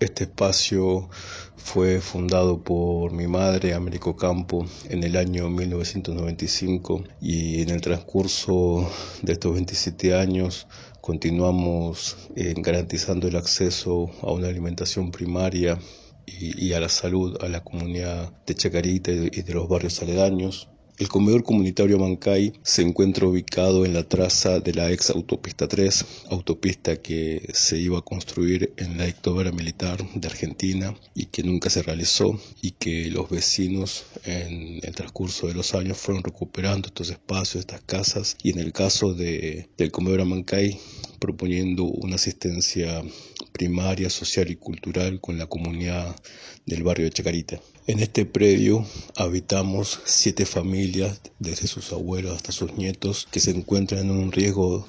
Este espacio fue fundado por mi madre, Américo Campo, en el año 1995 y en el transcurso de estos 27 años continuamos garantizando el acceso a una alimentación primaria y a la salud a la comunidad de Chacarita y de los barrios aledaños. El comedor comunitario Mancay se encuentra ubicado en la traza de la ex autopista 3, autopista que se iba a construir en la dictadura militar de Argentina y que nunca se realizó, y que los vecinos en el transcurso de los años fueron recuperando estos espacios, estas casas, y en el caso del comedor Mancay proponiendo una asistencia primaria, social y cultural con la comunidad del barrio de Chacarita. En este predio habitamos 7 familias, desde sus abuelos hasta sus nietos, que se encuentran en un riesgo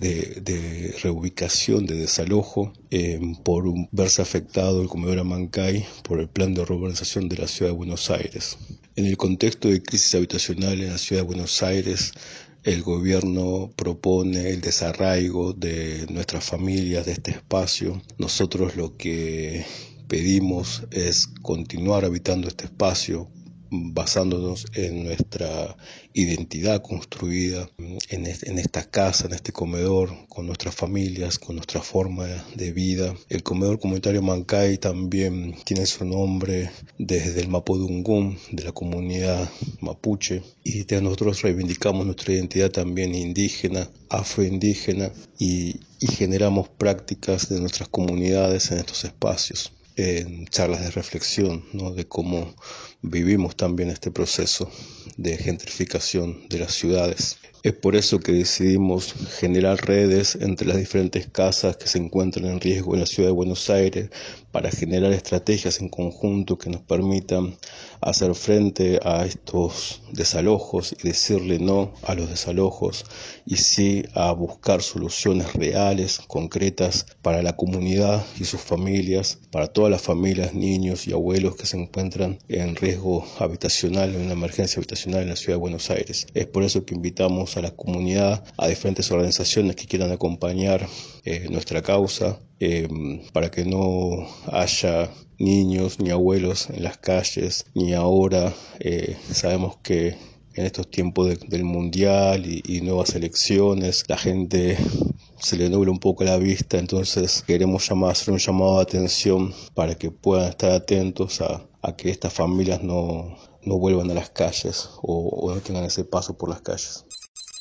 de reubicación, de desalojo, por verse afectado el comedor Mancay por el plan de urbanización de la ciudad de Buenos Aires. En el contexto de crisis habitacional en la ciudad de Buenos Aires, el gobierno propone el desarraigo de nuestras familias de este espacio. Nosotros lo que pedimos es continuar habitando este espacio, basándonos en nuestra identidad construida en esta casa, en este comedor, con nuestras familias, con nuestra forma de vida. El comedor comunitario Mancay también tiene su nombre desde el Mapudungun, de la comunidad mapuche, y nosotros reivindicamos nuestra identidad también indígena, afroindígena, y generamos prácticas de nuestras comunidades en estos espacios, en charlas de reflexión, ¿no?, de cómo vivimos también este proceso de gentrificación de las ciudades. Es por eso que decidimos generar redes entre las diferentes casas que se encuentran en riesgo en la ciudad de Buenos Aires, para generar estrategias en conjunto que nos permitan hacer frente a estos desalojos y decirle no a los desalojos, y sí a buscar soluciones reales, concretas para la comunidad y sus familias, para todas las familias, niños y abuelos que se encuentran en riesgo habitacional, en una emergencia habitacional en la ciudad de Buenos Aires. Es por eso que invitamos a la comunidad, a diferentes organizaciones que quieran acompañar nuestra causa, para que no haya niños ni abuelos en las calles, ni ahora. Sabemos que en estos tiempos del mundial y nuevas elecciones, la gente se le nubla un poco la vista, entonces queremos hacer un llamado de atención para que puedan estar atentos a que estas familias no vuelvan a las calles o no tengan ese paso por las calles.